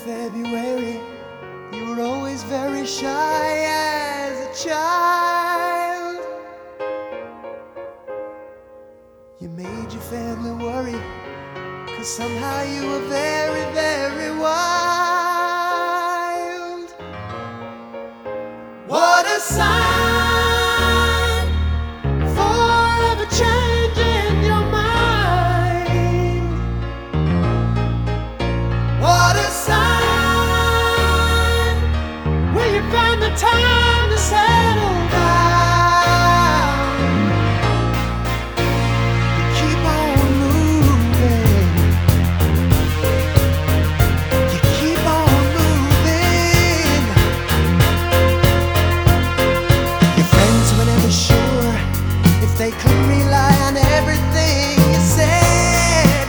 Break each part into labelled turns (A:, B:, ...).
A: February, you were always very shy as a child. You made your family worry, 'cause somehow you were very, very wild. What a sign for ever changing your mind. What a sign when you find the time to settle down. You keep on moving. You keep on moving. Your friends were never sure if they could rely on everything you said.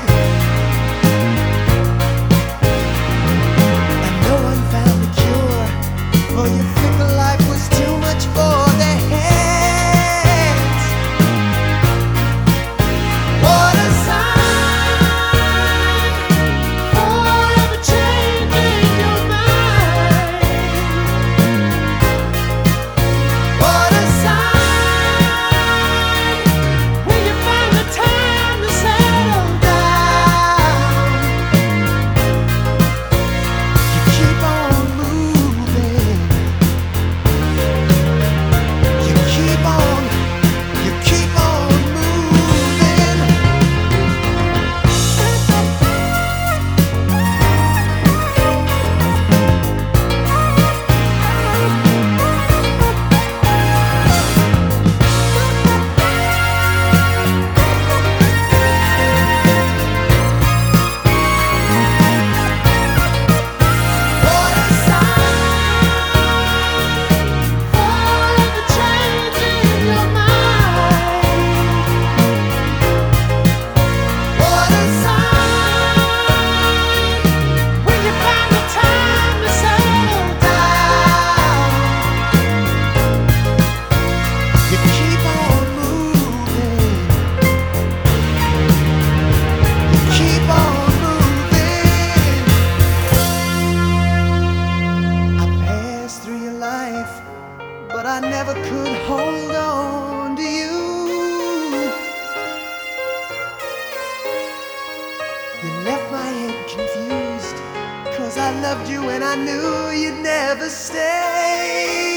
A: And no one found a cure, for your fickle life was too much for their heads. What a sign for ever changing your mind. What a sign when you find the time to settle down. You keep on moving. You keep on moving. What a sign forever changing your mind. What a sign when you find the time to settle down. You keep on moving. You keep on moving. I passed through your life, but I never could hold on to you. You left my head confused, 'cause I loved you and I knew you'd never stay.